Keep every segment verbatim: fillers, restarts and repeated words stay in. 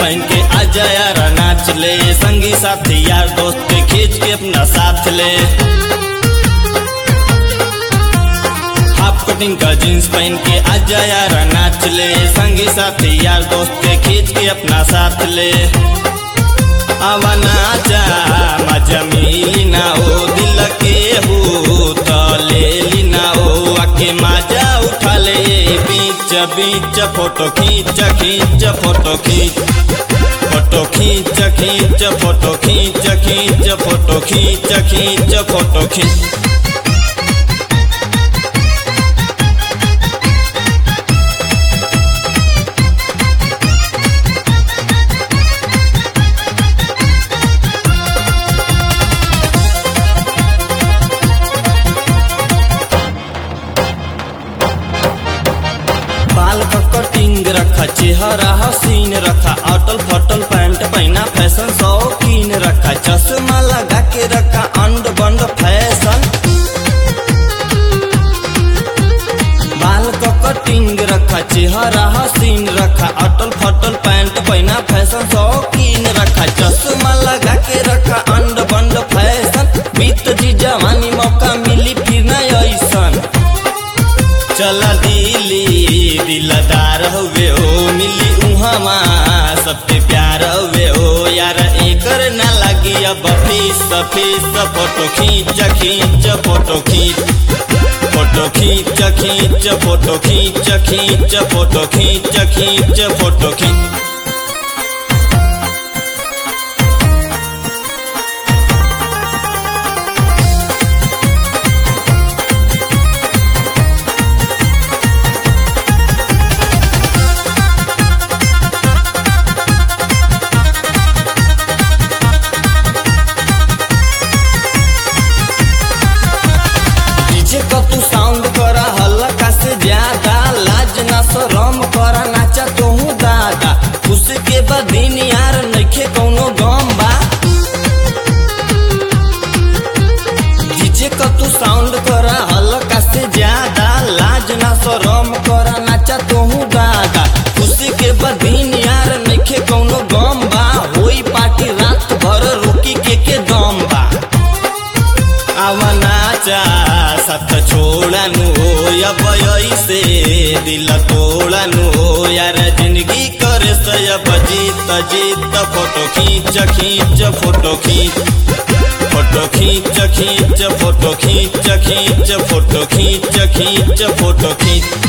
पहन के आजा यार नाच ले, संगी साथी यार दोस्त के खींच के अपना साथ ले। हाफ कटिंग का जींस पहन के आजा यार नाच ले, संगी साथी यार दोस्त के खींच के अपना साथ ले। आवा नाचा मजा मिली ना ओ, दिल के हो तो ले ली ना ओ, आके मजा उठा ले। बीच बीच फोटो खींच खींच फोटो खींच फोटो खींच खींच फोटो खींच खींच फोटो खींच खींच फोटो खींच। बाल का कटिंग रखा, चेहरा हसीन रखा, अटल फटल पैंट पहना, फैशन शौकीन रखा, चश्मा लगा के रखा, अंड बंड फैशन। बाल का कटिंग रखा, चेहरा हसीन रखा, अटल फटल पैंट पहना, फैशन शौकीन रखा, चश्मा लगा के रखा, अंड बंड फैशन। बीत जी जवानी मौका मिली फिर न ऐसन, चला दिली दिलदार हुए हो, मिली उहमा सबके प्यार हुए हो। यार एकर न लगी अब फीस फीस, फोटो खींच खींच फोटो खींच फोटो खींच खींच फोटो खींच खींच फोटो खींच खींच फोटो खींच। तू साउंड करा हल्का से ज्यादा, लाज ना शरम करा, नाचा तोहू दादा। उसके बाद दिन यार नइखे कौनो गम बा, डीजे का तू साउंड करा हल्का से ज्यादा, लाज ना शरम करा, नाचा तोहू दादा। उसके बाद दिन यार नइखे कौनो गम बा, होई पार्टी रात भर रुकी के के दम बा। आवा नाचा साथ छोड़ानु हो, अब ऐसे दिल तोड़ानु हो। यार जिंदगी करे से अब जीत जीत, फोटो खींच खींच फोटो खींच फोटो खींच खींच फोटो खींच खींच फोटो खींच खींच फोटो खींच।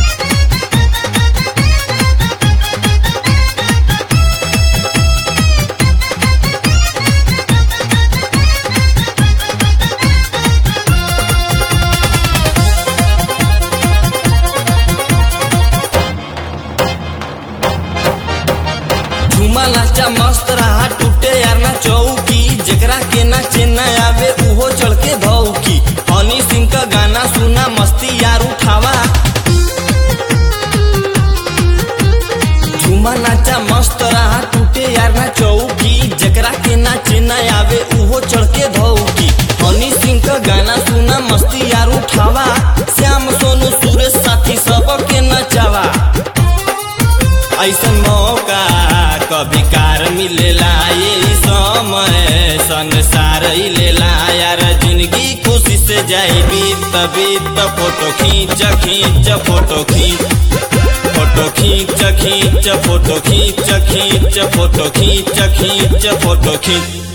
झूमा नाचा मस्त रहा, टूटे यार ना चौकी, जेकरा के नाचे न आवे उहो चढ़ के धौकी। हनी सिंह का गाना सुना, मस्ती यार उठावा। झूमा नाचा मस्त रहा, टूटे यार ना चौकी, जेकरा के नाचे न आवे उहो चढ़ के धौकी। हनी सिंह का गाना सुना, मस्ती यार उठावा। श्याम सोनू सुरेश साथी सबके नचावा। ऐसा मौका कभी कार मिलेला, ये समय संसार ही लेला। यार जिंदगी खुशी से जाए बीत बीत, फोटो खींच खींच फोटो खींच फोटो खींच खींच फोटो खींच खींच फोटो खींच खींच फोटो खींच।